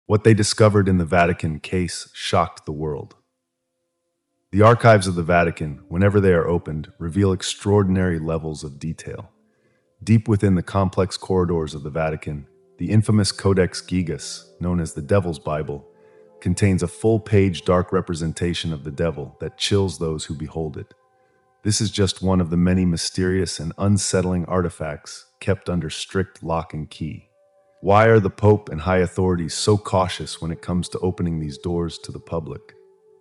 What they discovered in the Vatican case shocked the world. The archives of the Vatican, whenever they are opened, reveal extraordinary levels of detail. Deep within the complex corridors of the Vatican, the infamous Codex Gigas, known as the Devil's Bible, contains a full-page dark representation of the devil that chills those who behold it. This is just one of the many mysterious and unsettling artifacts kept under strict lock and key. Why are the Pope and high authorities so cautious when it comes to opening these doors to the public?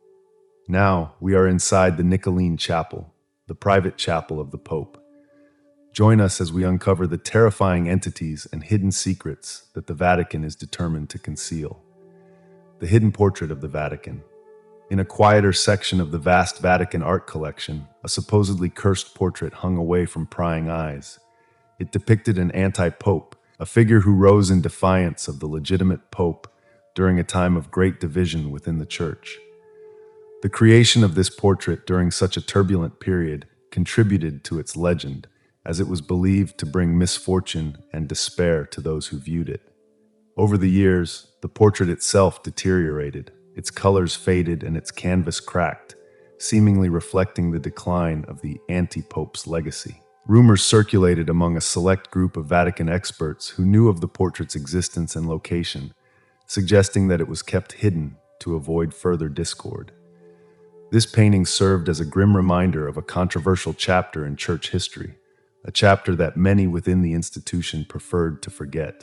Now we are inside the Niccoline Chapel, the private chapel of the Pope. Join us as we uncover the terrifying entities and hidden secrets that the Vatican is determined to conceal. The hidden portrait of the Vatican. In a quieter section of the vast Vatican art collection, a supposedly cursed portrait hung away from prying eyes. It depicted an anti-pope, a figure who rose in defiance of the legitimate pope during a time of great division within the church. The creation of this portrait during such a turbulent period contributed to its legend, as it was believed to bring misfortune and despair to those who viewed it. Over the years, the portrait itself deteriorated, its colors faded and its canvas cracked, seemingly reflecting the decline of the anti-pope's legacy. Rumors circulated among a select group of Vatican experts who knew of the portrait's existence and location, suggesting that it was kept hidden to avoid further discord. This painting served as a grim reminder of a controversial chapter in church history, a chapter that many within the institution preferred to forget.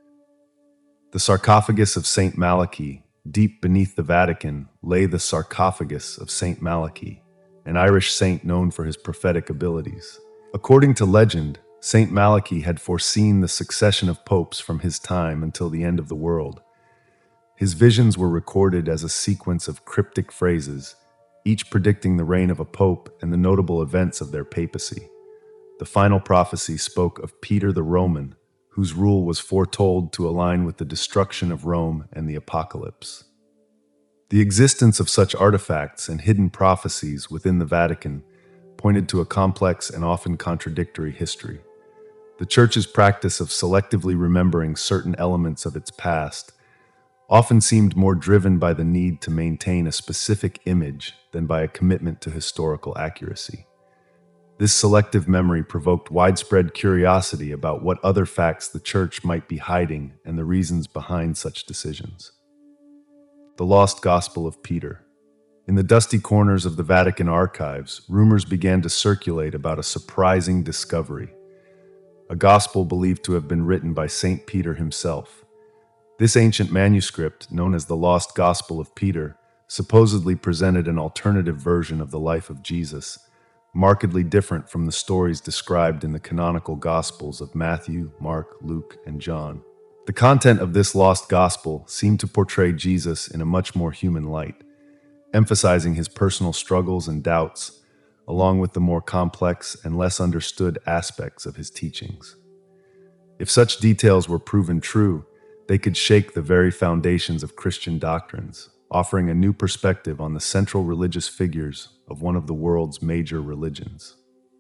The sarcophagus of Saint Malachy. Deep beneath the Vatican lay the sarcophagus of Saint Malachy, an Irish saint known for his prophetic abilities. According to legend, Saint Malachy had foreseen the succession of popes from his time until the end of the world. His visions were recorded as a sequence of cryptic phrases, each predicting the reign of a pope and the notable events of their papacy. The final prophecy spoke of Peter the Roman, whose rule was foretold to align with the destruction of Rome and the apocalypse. The existence of such artifacts and hidden prophecies within the Vatican pointed to a complex and often contradictory history. The Church's practice of selectively remembering certain elements of its past often seemed more driven by the need to maintain a specific image than by a commitment to historical accuracy. This selective memory provoked widespread curiosity about what other facts the Church might be hiding and the reasons behind such decisions. The Lost Gospel of Peter. In the dusty corners of the Vatican archives, rumors began to circulate about a surprising discovery, a gospel believed to have been written by Saint Peter himself. This ancient manuscript, known as the Lost Gospel of Peter, supposedly presented an alternative version of the life of Jesus, markedly different from the stories described in the canonical Gospels of Matthew, Mark, Luke, and John. The content of this lost gospel seemed to portray Jesus in a much more human light, emphasizing his personal struggles and doubts, along with the more complex and less understood aspects of his teachings. If such details were proven true, they could shake the very foundations of Christian doctrines, offering a new perspective on the central religious figures of one of the world's major religions.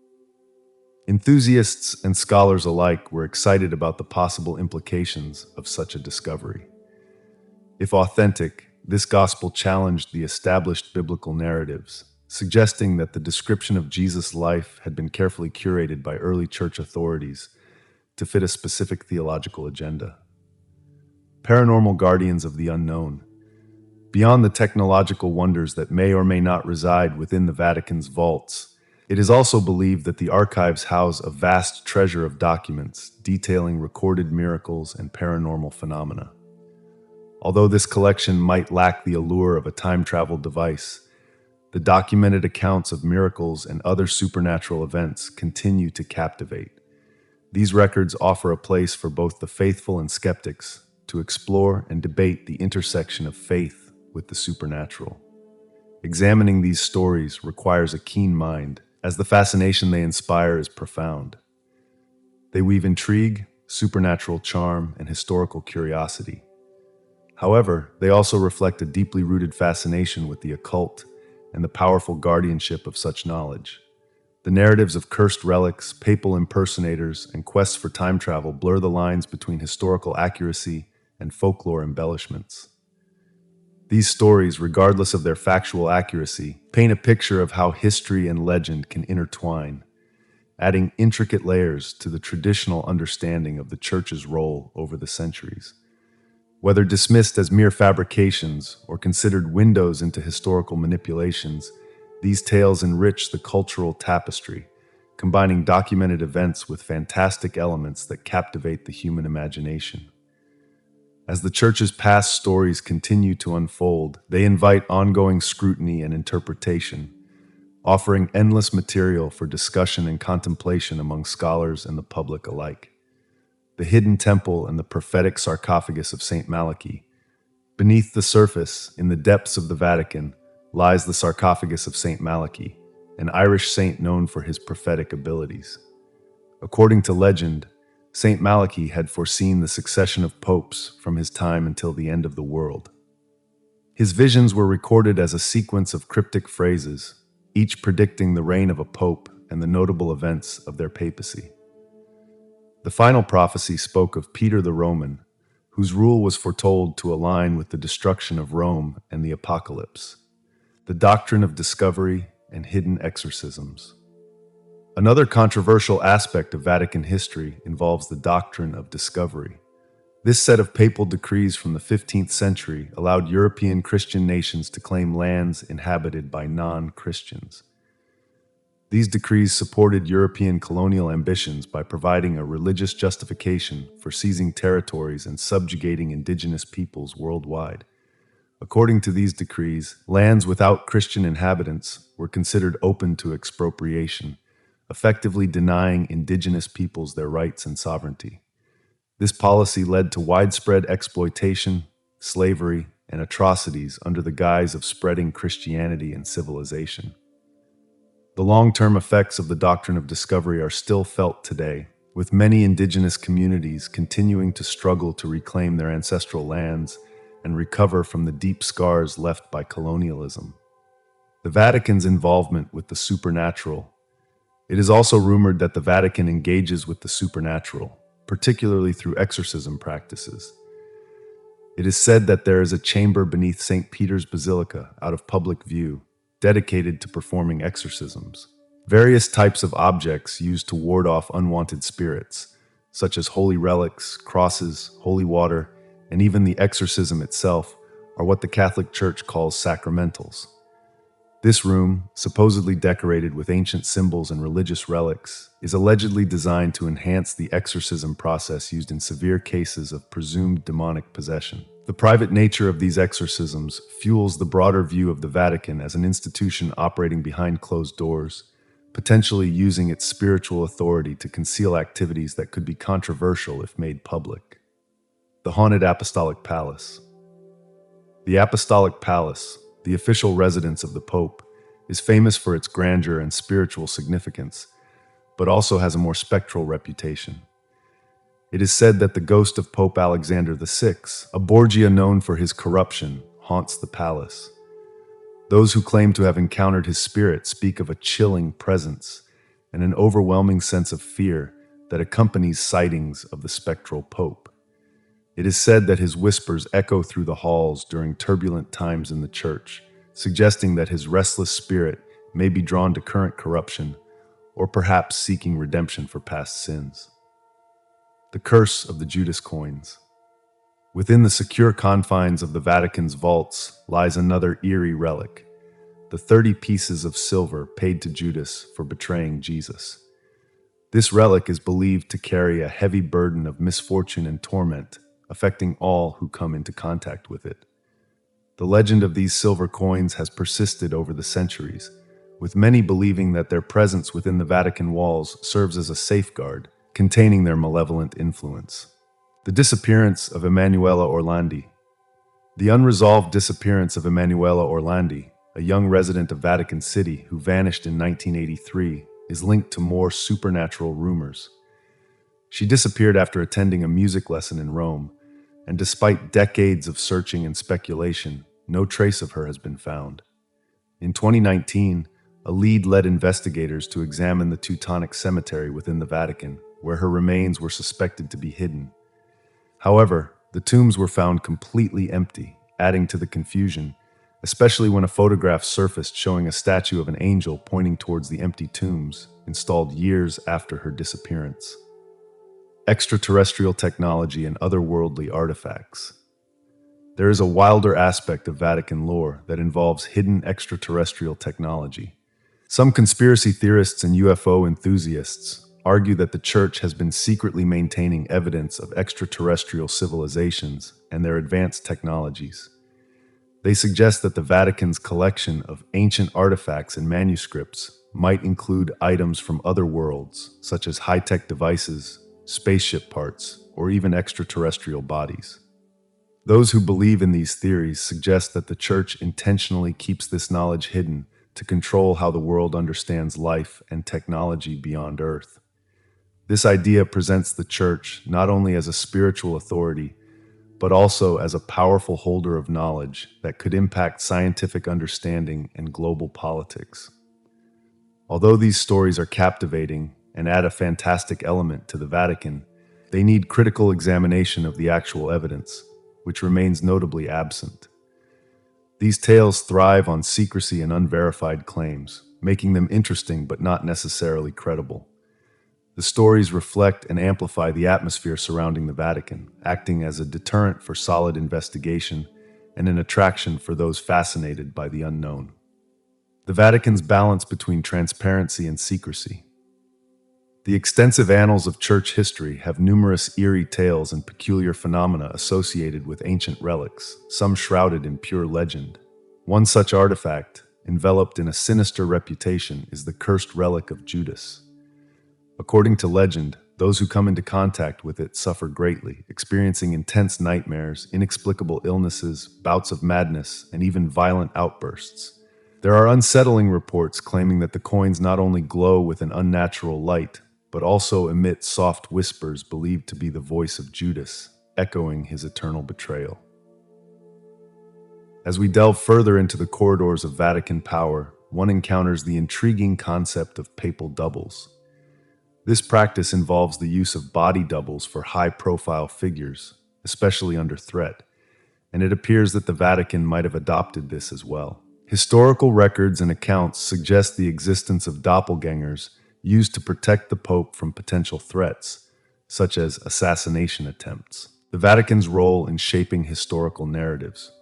Enthusiasts and scholars alike were excited about the possible implications of such a discovery. If authentic, this gospel challenged the established biblical narratives, suggesting that the description of Jesus' life had been carefully curated by early church authorities to fit a specific theological agenda. Paranormal guardians of the unknown. Beyond the technological wonders that may or may not reside within the Vatican's vaults, it is also believed that the archives house a vast treasure of documents detailing recorded miracles and paranormal phenomena. Although this collection might lack the allure of a time-travel device, the documented accounts of miracles and other supernatural events continue to captivate. These records offer a place for both the faithful and skeptics to explore and debate the intersection of faith with the supernatural. Examining these stories requires a keen mind, as the fascination they inspire is profound. They weave intrigue, supernatural charm, and historical curiosity. However, they also reflect a deeply rooted fascination with the occult and the powerful guardianship of such knowledge. The narratives of cursed relics, papal impersonators, and quests for time travel blur the lines between historical accuracy and folklore embellishments. These stories, regardless of their factual accuracy, paint a picture of how history and legend can intertwine, adding intricate layers to the traditional understanding of the Church's role over the centuries. Whether dismissed as mere fabrications or considered windows into historical manipulations, these tales enrich the cultural tapestry, combining documented events with fantastic elements that captivate the human imagination. As the Church's past stories continue to unfold, they invite ongoing scrutiny and interpretation, offering endless material for discussion and contemplation among scholars and the public alike. The hidden temple and the prophetic sarcophagus of St. Malachy. Beneath the surface, in the depths of the Vatican, lies the sarcophagus of St. Malachy, an Irish saint known for his prophetic abilities. According to legend, St. Malachy had foreseen the succession of popes from his time until the end of the world. His visions were recorded as a sequence of cryptic phrases, each predicting the reign of a pope and the notable events of their papacy. The final prophecy spoke of Peter the Roman, whose rule was foretold to align with the destruction of Rome and the apocalypse, the doctrine of discovery and hidden exorcisms. Another controversial aspect of Vatican history involves the doctrine of discovery. This set of papal decrees from the 15th century allowed European Christian nations to claim lands inhabited by non-Christians. These decrees supported European colonial ambitions by providing a religious justification for seizing territories and subjugating indigenous peoples worldwide. According to these decrees, lands without Christian inhabitants were considered open to expropriation, effectively denying indigenous peoples their rights and sovereignty. This policy led to widespread exploitation, slavery, and atrocities under the guise of spreading Christianity and civilization. The long-term effects of the doctrine of discovery are still felt today, with many indigenous communities continuing to struggle to reclaim their ancestral lands and recover from the deep scars left by colonialism. The Vatican's involvement with the supernatural. It is also rumored that the Vatican engages with the supernatural, particularly through exorcism practices. It is said that there is a chamber beneath St. Peter's Basilica, out of public view, dedicated to performing exorcisms. Various types of objects used to ward off unwanted spirits, such as holy relics, crosses, holy water, and even the exorcism itself, are what the Catholic Church calls sacramentals. This room, supposedly decorated with ancient symbols and religious relics, is allegedly designed to enhance the exorcism process used in severe cases of presumed demonic possession. The private nature of these exorcisms fuels the broader view of the Vatican as an institution operating behind closed doors, potentially using its spiritual authority to conceal activities that could be controversial if made public. The Haunted Apostolic Palace. The Apostolic Palace, the official residence of the Pope, is famous for its grandeur and spiritual significance, but also has a more spectral reputation. It is said that the ghost of Pope Alexander VI, a Borgia known for his corruption, haunts the palace. Those who claim to have encountered his spirit speak of a chilling presence and an overwhelming sense of fear that accompanies sightings of the spectral Pope. It is said that his whispers echo through the halls during turbulent times in the Church, suggesting that his restless spirit may be drawn to current corruption or perhaps seeking redemption for past sins. The Curse of the Judas Coins. Within the secure confines of the Vatican's vaults lies another eerie relic, the 30 pieces of silver paid to Judas for betraying Jesus. This relic is believed to carry a heavy burden of misfortune and torment, affecting all who come into contact with it. The legend of these silver coins has persisted over the centuries, with many believing that their presence within the Vatican walls serves as a safeguard, containing their malevolent influence. The disappearance of Emanuela Orlandi. The unresolved disappearance of Emanuela Orlandi, a young resident of Vatican City who vanished in 1983, is linked to more supernatural rumors. She disappeared after attending a music lesson in Rome, and despite decades of searching and speculation, no trace of her has been found. In 2019, a lead led investigators to examine the Teutonic Cemetery within the Vatican, where her remains were suspected to be hidden. However, The tombs were found completely empty, adding to the confusion, especially when a photograph surfaced showing a statue of an angel pointing towards the empty tombs, installed years after her disappearance. Extraterrestrial technology and otherworldly artifacts. There is a wilder aspect of Vatican lore that involves hidden extraterrestrial technology. Some conspiracy theorists and UFO enthusiasts argue that the Church has been secretly maintaining evidence of extraterrestrial civilizations and their advanced technologies. They suggest that the Vatican's collection of ancient artifacts and manuscripts might include items from other worlds, such as high-tech devices, spaceship parts, or even extraterrestrial bodies. Those who believe in these theories suggest that the Church intentionally keeps this knowledge hidden to control how the world understands life and technology beyond Earth. This idea presents the Church not only as a spiritual authority, but also as a powerful holder of knowledge that could impact scientific understanding and global politics. Although these stories are captivating and add a fantastic element to the Vatican, they need critical examination of the actual evidence, which remains notably absent. These tales thrive on secrecy and unverified claims, making them interesting but not necessarily credible. The stories reflect and amplify the atmosphere surrounding the Vatican, acting as a deterrent for solid investigation and an attraction for those fascinated by the unknown. The Vatican's balance between transparency and secrecy. The extensive annals of church history have numerous eerie tales and peculiar phenomena associated with ancient relics, some shrouded in pure legend. One such artifact, enveloped in a sinister reputation, is the cursed relic of Judas. According to legend, those who come into contact with it suffer greatly, experiencing intense nightmares, inexplicable illnesses, bouts of madness, and even violent outbursts. There are unsettling reports claiming that the coins not only glow with an unnatural light, but also emit soft whispers believed to be the voice of Judas, echoing his eternal betrayal. As we delve further into the corridors of Vatican power, one encounters the intriguing concept of papal doubles. This practice involves the use of body doubles for high-profile figures, especially under threat, and it appears that the Vatican might have adopted this as well. Historical records and accounts suggest the existence of doppelgangers used to protect the Pope from potential threats, such as assassination attempts. The Vatican's role in shaping historical narratives.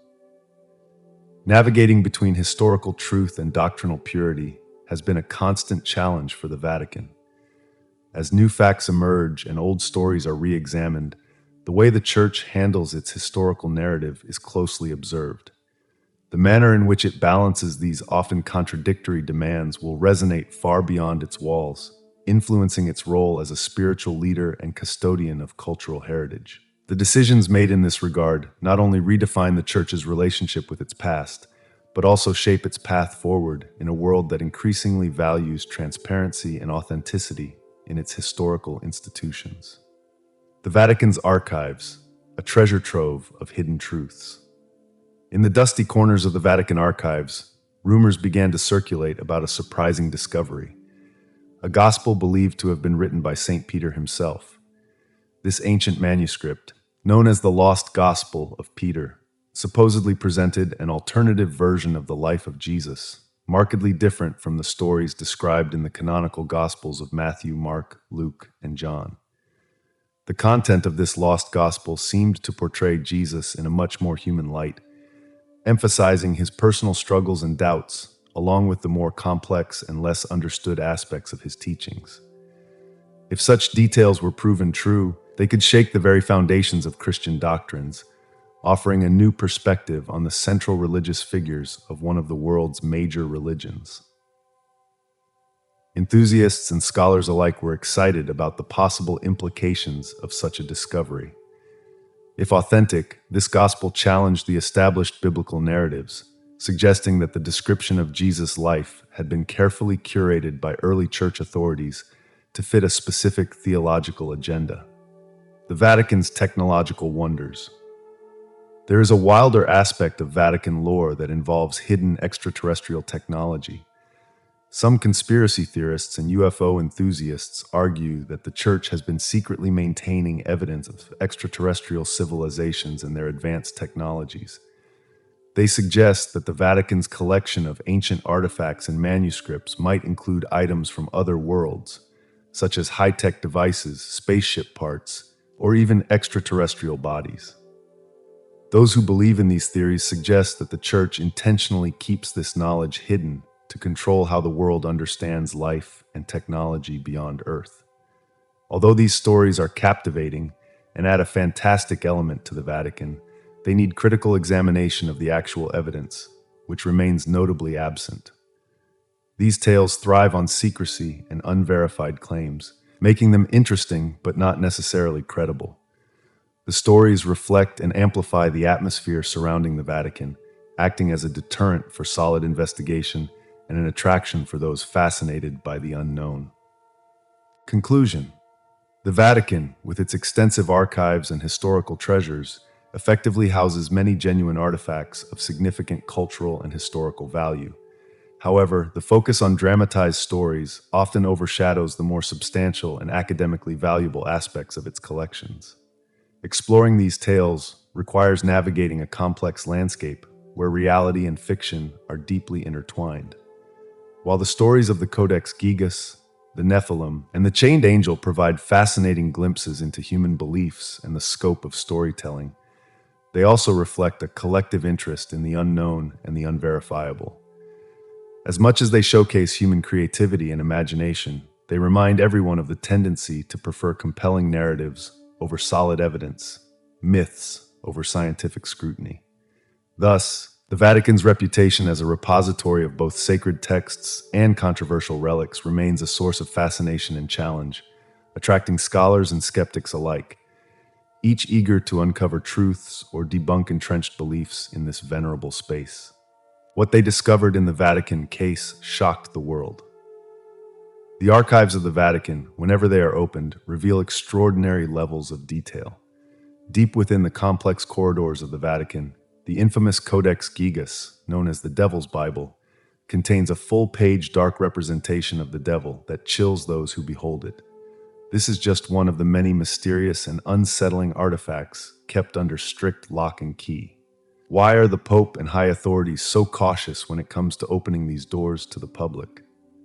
Navigating between historical truth and doctrinal purity has been a constant challenge for the Vatican. As new facts emerge and old stories are re-examined, the way the Church handles its historical narrative is closely observed. The manner in which it balances these often contradictory demands will resonate far beyond its walls, influencing its role as a spiritual leader and custodian of cultural heritage. The decisions made in this regard not only redefine the Church's relationship with its past, but also shape its path forward in a world that increasingly values transparency and authenticity in its historical institutions. The Vatican's archives, a treasure trove of hidden truths. In the dusty corners of the Vatican archives, rumors began to circulate about a surprising discovery, a gospel believed to have been written by St. Peter himself. This ancient manuscript, known as the Lost Gospel of Peter, supposedly presented an alternative version of the life of Jesus, markedly different from the stories described in the canonical Gospels of Matthew, Mark, Luke, and John. The content of this lost gospel seemed to portray Jesus in a much more human light, emphasizing his personal struggles and doubts, along with the more complex and less understood aspects of his teachings. If such details were proven true, they could shake the very foundations of Christian doctrines, offering a new perspective on the central religious figures of one of the world's major religions. Enthusiasts and scholars alike were excited about the possible implications of such a discovery. If authentic, this gospel challenged the established biblical narratives, suggesting that the description of Jesus' life had been carefully curated by early church authorities to fit a specific theological agenda. The Vatican's technological wonders. There is a wilder aspect of Vatican lore that involves hidden extraterrestrial technology. Some conspiracy theorists and UFO enthusiasts argue that the Church has been secretly maintaining evidence of extraterrestrial civilizations and their advanced technologies. They suggest that the Vatican's collection of ancient artifacts and manuscripts might include items from other worlds, such as high-tech devices, spaceship parts, or even extraterrestrial bodies. Those who believe in these theories suggest that the Church intentionally keeps this knowledge hidden to control how the world understands life and technology beyond Earth. Although these stories are captivating and add a fantastic element to the Vatican, they need critical examination of the actual evidence, which remains notably absent. These tales thrive on secrecy and unverified claims, making them interesting but not necessarily credible. The stories reflect and amplify the atmosphere surrounding the Vatican, acting as a deterrent for solid investigation and an attraction for those fascinated by the unknown. Conclusion: the Vatican, with its extensive archives and historical treasures, effectively houses many genuine artifacts of significant cultural and historical value. However, the focus on dramatized stories often overshadows the more substantial and academically valuable aspects of its collections. Exploring these tales requires navigating a complex landscape where reality and fiction are deeply intertwined. While the stories of the Codex Gigas, the Nephilim, and the Chained Angel provide fascinating glimpses into human beliefs and the scope of storytelling, they also reflect a collective interest in the unknown and the unverifiable. As much as they showcase human creativity and imagination, they remind everyone of the tendency to prefer compelling narratives over solid evidence, myths over scientific scrutiny. Thus, the Vatican's reputation as a repository of both sacred texts and controversial relics remains a source of fascination and challenge, attracting scholars and skeptics alike, each eager to uncover truths or debunk entrenched beliefs in this venerable space. What they discovered in the Vatican case shocked the world. The archives of the Vatican, whenever they are opened, reveal extraordinary levels of detail. Deep within the complex corridors of the Vatican, the infamous Codex Gigas, known as the Devil's Bible, contains a full-page dark representation of the devil that chills those who behold it. This is just one of the many mysterious and unsettling artifacts kept under strict lock and key. Why are the Pope and high authorities so cautious when it comes to opening these doors to the public?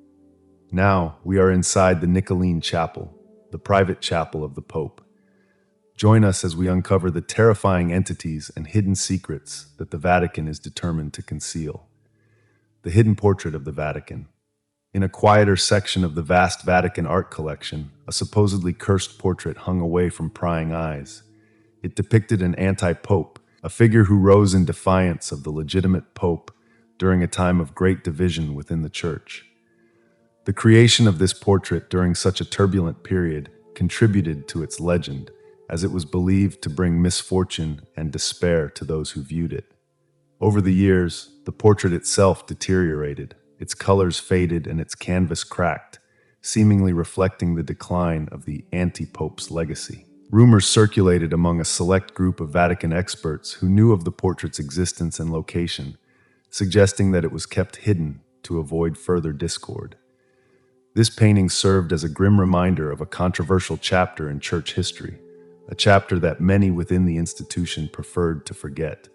Now we are inside the Niccolene Chapel, the private chapel of the Pope. Join us as we uncover the terrifying entities and hidden secrets that the Vatican is determined to conceal. The hidden portrait of the Vatican. In a quieter section of the vast Vatican art collection, a supposedly cursed portrait hung away from prying eyes. It depicted an anti-pope, a figure who rose in defiance of the legitimate pope during a time of great division within the Church. The creation of this portrait during such a turbulent period contributed to its legend, as it was believed to bring misfortune and despair to those who viewed it. Over the years, the portrait itself deteriorated, its colors faded and its canvas cracked, seemingly reflecting the decline of the anti-pope's legacy. Rumors circulated among a select group of Vatican experts who knew of the portrait's existence and location, suggesting that it was kept hidden to avoid further discord. This painting served as a grim reminder of a controversial chapter in Church history, a chapter that many within the institution preferred to forget.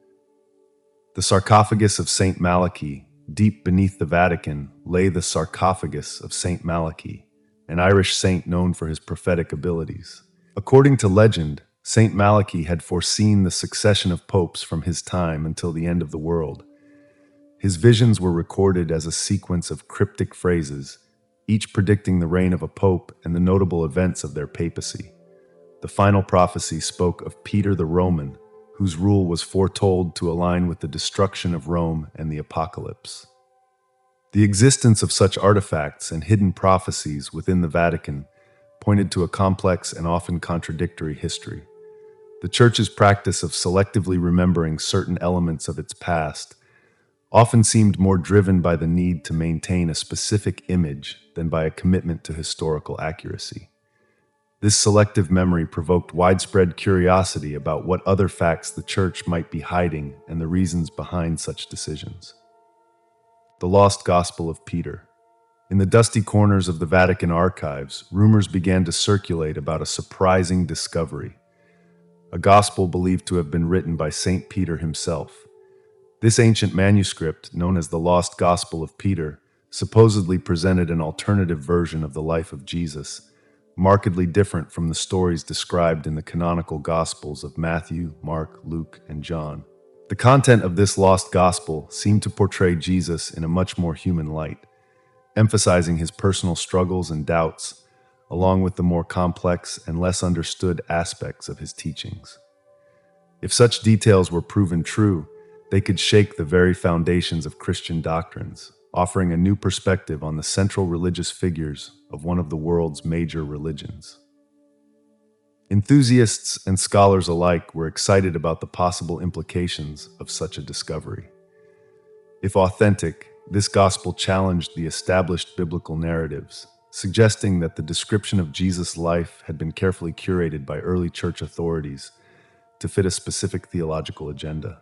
The sarcophagus of Saint Malachy. Deep beneath the Vatican lay the sarcophagus of Saint Malachy, an Irish saint known for his prophetic abilities. According to legend, Saint Malachy had foreseen the succession of popes from his time until the end of the world. His visions were recorded as a sequence of cryptic phrases, each predicting the reign of a pope and the notable events of their papacy. The final prophecy spoke of Peter the Roman, whose rule was foretold to align with the destruction of Rome and the apocalypse. The existence of such artifacts and hidden prophecies within the Vatican pointed to a complex and often contradictory history. The Church's practice of selectively remembering certain elements of its past often seemed more driven by the need to maintain a specific image than by a commitment to historical accuracy. This selective memory provoked widespread curiosity about what other facts the Church might be hiding and the reasons behind such decisions. The Lost Gospel of Peter. In the dusty corners of the Vatican archives, rumors began to circulate about a surprising discovery, a gospel believed to have been written by St. Peter himself. This ancient manuscript, known as the Lost Gospel of Peter, supposedly presented an alternative version of the life of Jesus, markedly different from the stories described in the canonical Gospels of Matthew, Mark, Luke, and John. The content of this lost gospel seemed to portray Jesus in a much more human light, emphasizing his personal struggles and doubts, along with the more complex and less understood aspects of his teachings. If such details were proven true, they could shake the very foundations of Christian doctrines, offering a new perspective on the central religious figures of one of the world's major religions. Enthusiasts and scholars alike were excited about the possible implications of such a discovery. If authentic, this gospel challenged the established biblical narratives, suggesting that the description of Jesus' life had been carefully curated by early church authorities to fit a specific theological agenda.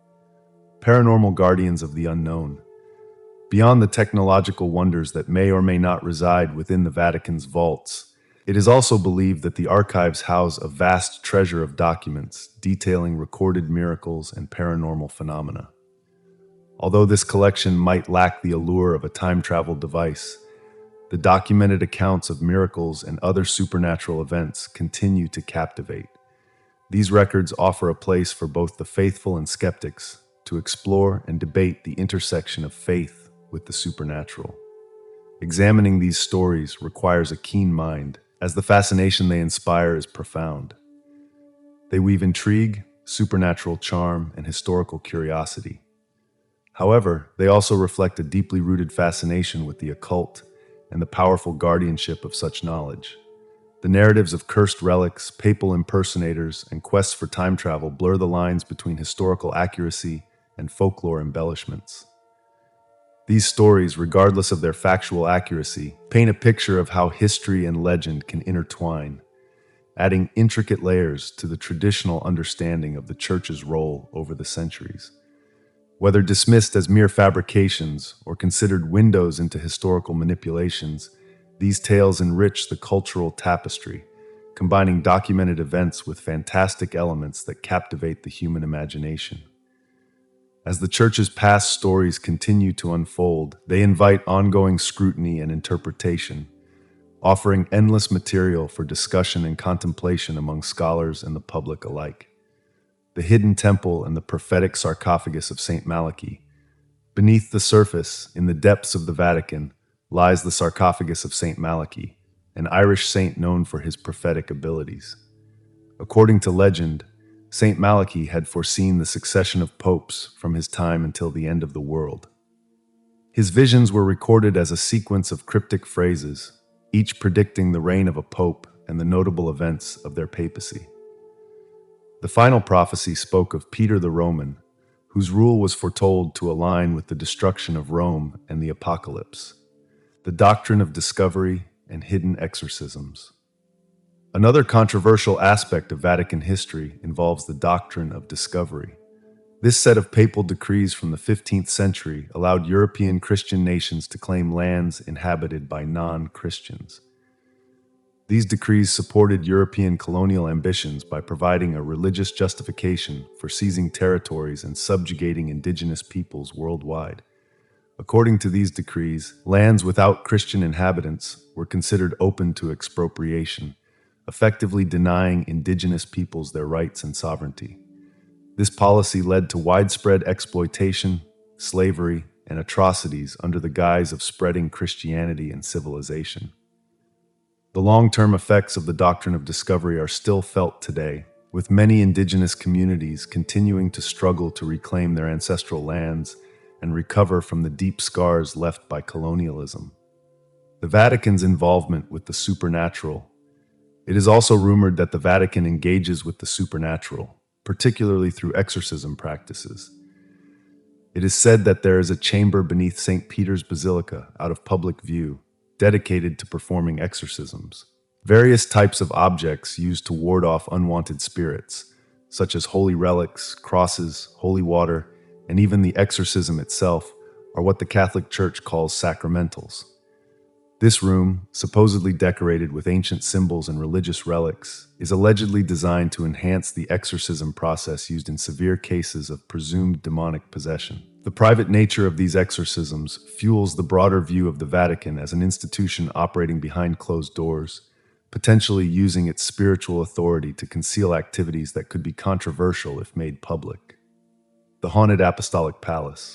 Paranormal guardians of the unknown. Beyond the technological wonders that may or may not reside within the Vatican's vaults, it is also believed that the archives house a vast treasure of documents detailing recorded miracles and paranormal phenomena. Although this collection might lack the allure of a time-travel device, the documented accounts of miracles and other supernatural events continue to captivate. These records offer a place for both the faithful and skeptics to explore and debate the intersection of faith with the supernatural. Examining these stories requires a keen mind, as the fascination they inspire is profound. They weave intrigue, supernatural charm, and historical curiosity. However, they also reflect a deeply rooted fascination with the occult and the powerful guardianship of such knowledge. The narratives of cursed relics, papal impersonators, and quests for time travel blur the lines between historical accuracy and folklore embellishments. These stories, regardless of their factual accuracy, paint a picture of how history and legend can intertwine, adding intricate layers to the traditional understanding of the Church's role over the centuries. Whether dismissed as mere fabrications or considered windows into historical manipulations, these tales enrich the cultural tapestry, combining documented events with fantastic elements that captivate the human imagination. As the Church's past stories continue to unfold, they invite ongoing scrutiny and interpretation, offering endless material for discussion and contemplation among scholars and the public alike. The hidden temple and the prophetic sarcophagus of St. Malachy. Beneath the surface, in the depths of the Vatican, lies the sarcophagus of St. Malachy, an Irish saint known for his prophetic abilities. According to legend, St. Malachy had foreseen the succession of popes from his time until the end of the world. His visions were recorded as a sequence of cryptic phrases, each predicting the reign of a pope and the notable events of their papacy. The final prophecy spoke of Peter the Roman, whose rule was foretold to align with the destruction of Rome and the apocalypse, the doctrine of discovery and hidden exorcisms. Another controversial aspect of Vatican history involves the doctrine of discovery. This set of papal decrees from the 15th century allowed European Christian nations to claim lands inhabited by non-Christians. These decrees supported European colonial ambitions by providing a religious justification for seizing territories and subjugating indigenous peoples worldwide. According to these decrees, lands without Christian inhabitants were considered open to expropriation, effectively denying indigenous peoples their rights and sovereignty. This policy led to widespread exploitation, slavery, and atrocities under the guise of spreading Christianity and civilization. The long-term effects of the doctrine of discovery are still felt today, with many indigenous communities continuing to struggle to reclaim their ancestral lands and recover from the deep scars left by colonialism. The Vatican's involvement with the supernatural. It is also rumored that the Vatican engages with the supernatural, particularly through exorcism practices. It is said that there is a chamber beneath St. Peter's Basilica, out of public view, dedicated to performing exorcisms. Various types of objects used to ward off unwanted spirits, such as holy relics, crosses, holy water, and even the exorcism itself, are what the Catholic Church calls sacramentals. This room, supposedly decorated with ancient symbols and religious relics, is allegedly designed to enhance the exorcism process used in severe cases of presumed demonic possession. The private nature of these exorcisms fuels the broader view of the Vatican as an institution operating behind closed doors, potentially using its spiritual authority to conceal activities that could be controversial if made public. The Haunted Apostolic Palace.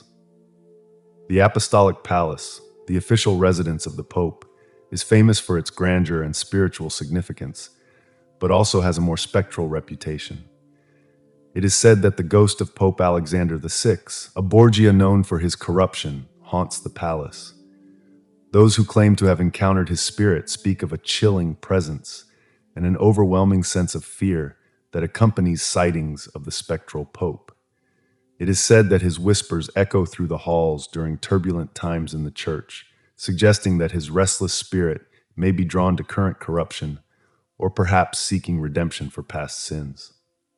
The Apostolic Palace, the official residence of the Pope, is famous for its grandeur and spiritual significance, but also has a more spectral reputation. It is said that the ghost of Pope Alexander VI, a Borgia known for his corruption, haunts the palace. Those who claim to have encountered his spirit speak of a chilling presence and an overwhelming sense of fear that accompanies sightings of the spectral Pope. It is said that his whispers echo through the halls during turbulent times in the church, suggesting that his restless spirit may be drawn to current corruption or perhaps seeking redemption for past sins.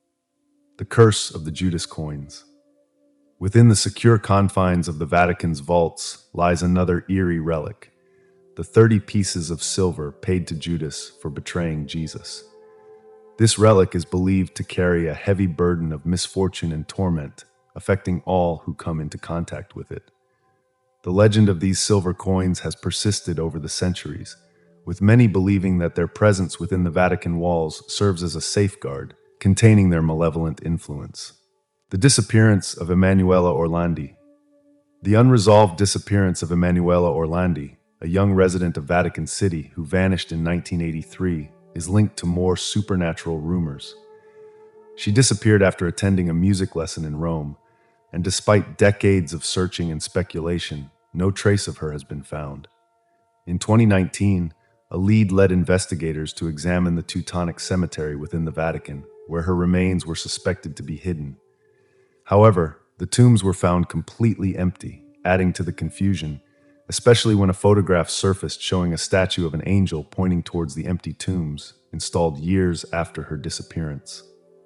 The Curse of the Judas Coins. Within the secure confines of the Vatican's vaults lies another eerie relic, the 30 pieces of silver paid to Judas for betraying Jesus. This relic is believed to carry a heavy burden of misfortune and torment, affecting all who come into contact with it. The legend of these silver coins has persisted over the centuries, with many believing that their presence within the Vatican walls serves as a safeguard, containing their malevolent influence. The disappearance of Emanuela Orlandi. The unresolved disappearance of Emanuela Orlandi, a young resident of Vatican City who vanished in 1983, is linked to more supernatural rumors. She disappeared after attending a music lesson in Rome, and despite decades of searching and speculation, no trace of her has been found. In 2019, a lead led investigators to examine the Teutonic Cemetery within the Vatican, where her remains were suspected to be hidden. However, the tombs were found completely empty, adding to the confusion, especially when a photograph surfaced showing a statue of an angel pointing towards the empty tombs, installed years after her disappearance.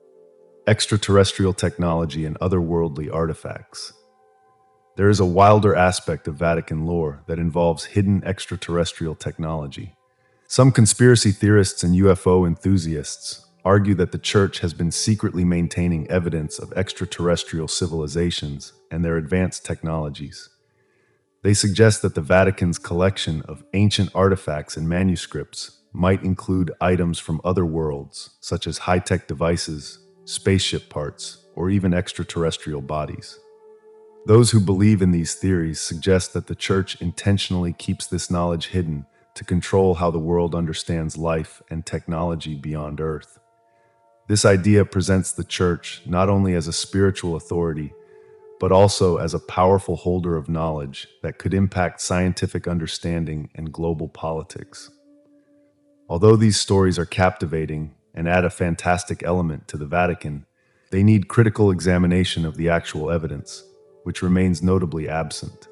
Extraterrestrial technology and otherworldly artifacts. There is a wilder aspect of Vatican lore that involves hidden extraterrestrial technology. Some conspiracy theorists and UFO enthusiasts argue that the Church has been secretly maintaining evidence of extraterrestrial civilizations and their advanced technologies. They suggest that the Vatican's collection of ancient artifacts and manuscripts might include items from other worlds, such as high-tech devices, spaceship parts, or even extraterrestrial bodies. Those who believe in these theories suggest that the Church intentionally keeps this knowledge hidden to control how the world understands life and technology beyond Earth. This idea presents the Church not only as a spiritual authority, but also as a powerful holder of knowledge that could impact scientific understanding and global politics. Although these stories are captivating and add a fantastic element to the Vatican, they need critical examination of the actual evidence, which remains notably absent.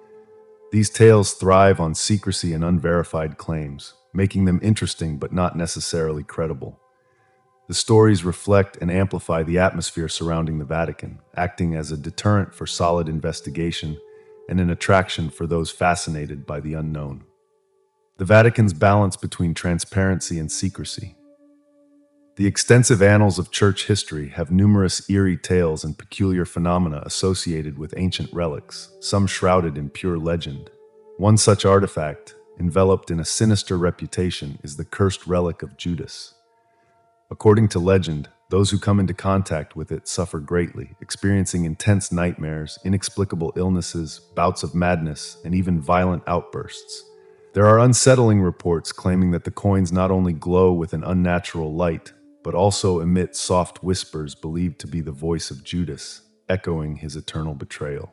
These tales thrive on secrecy and unverified claims, making them interesting but not necessarily credible. The stories reflect and amplify the atmosphere surrounding the Vatican, acting as a deterrent for solid investigation and an attraction for those fascinated by the unknown. The Vatican's balance between transparency and secrecy. The extensive annals of church history have numerous eerie tales and peculiar phenomena associated with ancient relics, some shrouded in pure legend. One such artifact, enveloped in a sinister reputation, is the cursed relic of Judas. According to legend, those who come into contact with it suffer greatly, experiencing intense nightmares, inexplicable illnesses, bouts of madness, and even violent outbursts. There are unsettling reports claiming that the coins not only glow with an unnatural light, but also emit soft whispers believed to be the voice of Judas, echoing his eternal betrayal.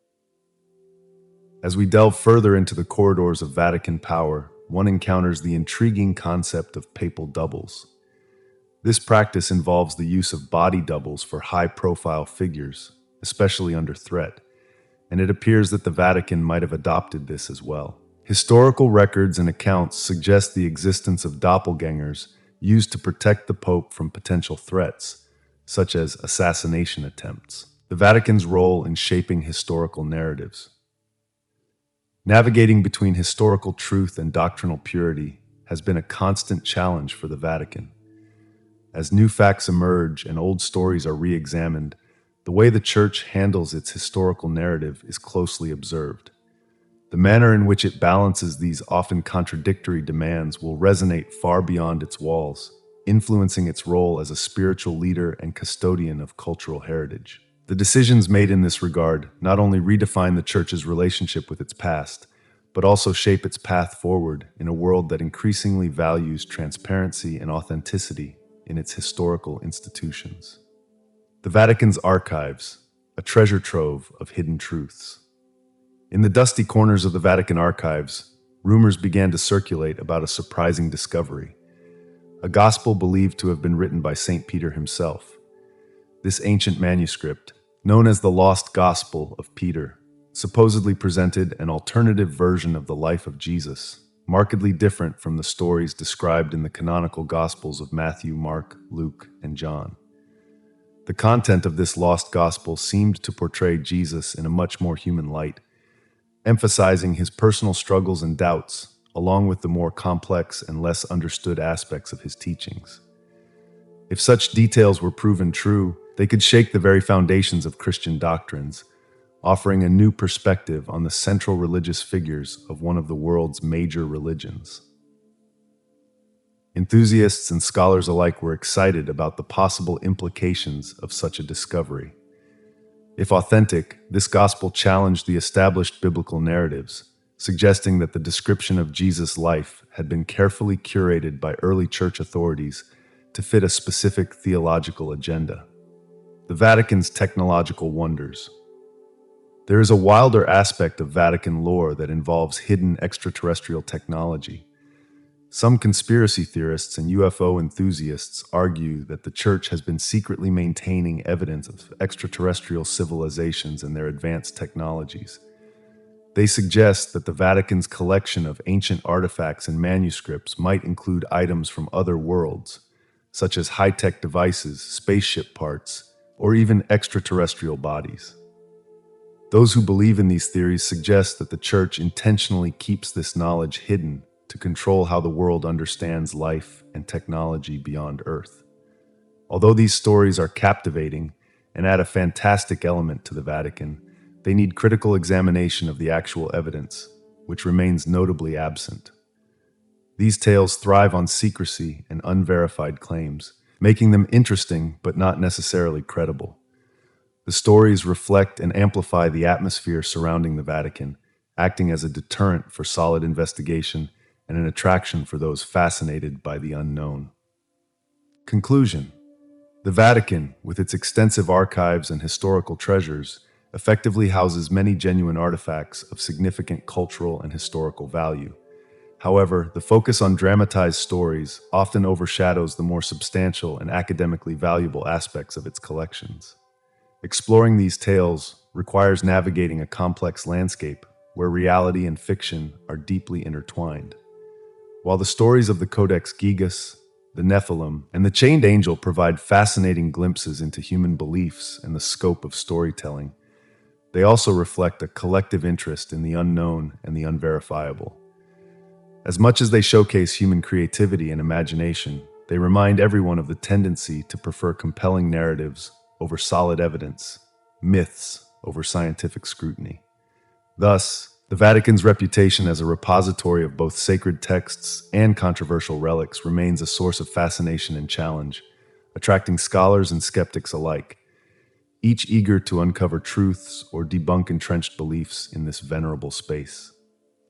As we delve further into the corridors of Vatican power, one encounters the intriguing concept of papal doubles. This practice involves the use of body doubles for high-profile figures, especially under threat, and it appears that the Vatican might have adopted this as well. Historical records and accounts suggest the existence of doppelgangers used to protect the Pope from potential threats, such as assassination attempts. The Vatican's role in shaping historical narratives. Navigating between historical truth and doctrinal purity has been a constant challenge for the Vatican. As new facts emerge and old stories are re-examined, the way the Church handles its historical narrative is closely observed. The manner in which it balances these often contradictory demands will resonate far beyond its walls, influencing its role as a spiritual leader and custodian of cultural heritage. The decisions made in this regard not only redefine the Church's relationship with its past, but also shape its path forward in a world that increasingly values transparency and authenticity in its historical institutions. The Vatican's archives, a treasure trove of hidden truths. In the dusty corners of the Vatican archives, rumors began to circulate about a surprising discovery, a gospel believed to have been written by St. Peter himself. This ancient manuscript, known as the Lost Gospel of Peter, supposedly presented an alternative version of the life of Jesus, markedly different from the stories described in the canonical Gospels of Matthew, Mark, Luke, and John. The content of this lost gospel seemed to portray Jesus in a much more human light, emphasizing his personal struggles and doubts, along with the more complex and less understood aspects of his teachings. If such details were proven true, they could shake the very foundations of Christian doctrines, offering a new perspective on the central religious figures of one of the world's major religions. Enthusiasts and scholars alike were excited about the possible implications of such a discovery. If authentic, this gospel challenged the established biblical narratives, suggesting that the description of Jesus' life had been carefully curated by early church authorities to fit a specific theological agenda. The Vatican's technological wonders. There is a wilder aspect of Vatican lore that involves hidden extraterrestrial technology. Some conspiracy theorists and UFO enthusiasts argue that the Church has been secretly maintaining evidence of extraterrestrial civilizations and their advanced technologies. They suggest that the Vatican's collection of ancient artifacts and manuscripts might include items from other worlds, such as high-tech devices, spaceship parts, or even extraterrestrial bodies. Those who believe in these theories suggest that the Church intentionally keeps this knowledge hidden to control how the world understands life and technology beyond Earth. Although these stories are captivating and add a fantastic element to the Vatican, they need critical examination of the actual evidence, which remains notably absent. These tales thrive on secrecy and unverified claims, making them interesting but not necessarily credible. The stories reflect and amplify the atmosphere surrounding the Vatican, acting as a deterrent for solid investigation and an attraction for those fascinated by the unknown. Conclusion: the Vatican, with its extensive archives and historical treasures, effectively houses many genuine artifacts of significant cultural and historical value. However, the focus on dramatized stories often overshadows the more substantial and academically valuable aspects of its collections. Exploring these tales requires navigating a complex landscape where reality and fiction are deeply intertwined. While the stories of the Codex Gigas, the Nephilim, and the Chained Angel provide fascinating glimpses into human beliefs and the scope of storytelling, they also reflect a collective interest in the unknown and the unverifiable. As much as they showcase human creativity and imagination, they remind everyone of the tendency to prefer compelling narratives over solid evidence, myths over scientific scrutiny. Thus, the Vatican's reputation as a repository of both sacred texts and controversial relics remains a source of fascination and challenge, attracting scholars and skeptics alike, each eager to uncover truths or debunk entrenched beliefs in this venerable space.